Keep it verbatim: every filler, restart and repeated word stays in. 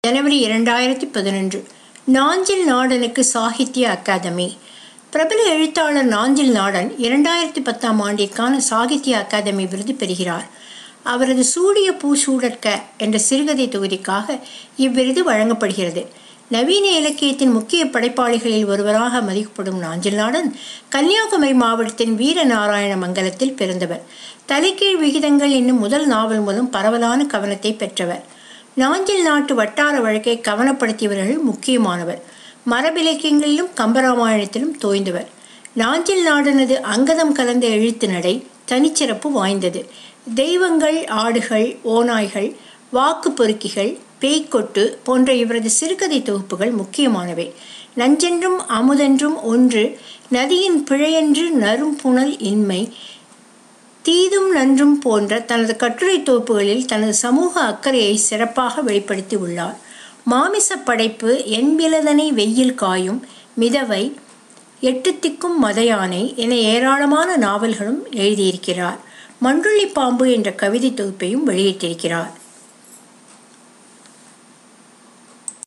ஜனவரி இரண்டாயிரத்தி பதினொன்று. நாஞ்சில் நாடனுக்கு சாகித்ய அகாதமி. பிரபல எழுத்தாளர் நாஞ்சில் நாடன் இரண்டாயிரத்தி பத்தாம் ஆண்டிற்கான சாகித்ய அகாதமி விருது பெறுகிறார். அவரது சூடிய பூ சூடற்க என்ற சிறுகதை தொகுதிக்காக இவ்விருது வழங்கப்படுகிறது. நவீன இலக்கியத்தின் முக்கிய படைப்பாளிகளில் ஒருவராக மதிக்கப்படும் நாஞ்சில் நாடன் கன்னியாகுமரி மாவட்டத்தின் வீரநாராயண மங்கலத்தில் பிறந்தவர். தலைகீழ் விகிதங்கள் என்னும் முதல் நாவல் மூலம் பரவலான கவனத்தை பெற்றவர். நாஞ்சில் நாட்டு வட்டார வழக்கை கவனப்படுத்தியவர்கள் முக்கியமானவர். மரபிலக்கியங்களிலும் கம்பராமாயணத்திலும் தோய்ந்தவர். நாஞ்சில் நாடனது அங்கதம் கலந்த எழுத்து நடை தனிச்சிறப்பு வாய்ந்தது. தெய்வங்கள், ஆடுகள், ஓநாய்கள், வாக்கு பொறுக்கிகள், பேய்க்கொட்டு போன்ற இவரது சிறுகதை தொகுப்புகள் முக்கியமானவை. நஞ்சென்றும் அமுதென்றும் ஒன்று, நதியின் பிழையென்று நரும் புனல் இன்மை, தீதும் நன்றும் போன்ற தனது கட்டுரை தொகுப்புகளில் தனது சமூக அக்கறையை சிறப்பாக வெளிப்படுத்தி உள்ளார். மாமிச படைப்பு, என்பிலதனை வெயில் காயும், மிதவை, எட்டு திக்கும் மதயானை என ஏராளமான நாவல்களும் எழுதியிருக்கிறார். மன்றுள்ளி பாம்பு என்ற கவிதை தொகுப்பையும் வெளியிட்டிருக்கிறார்.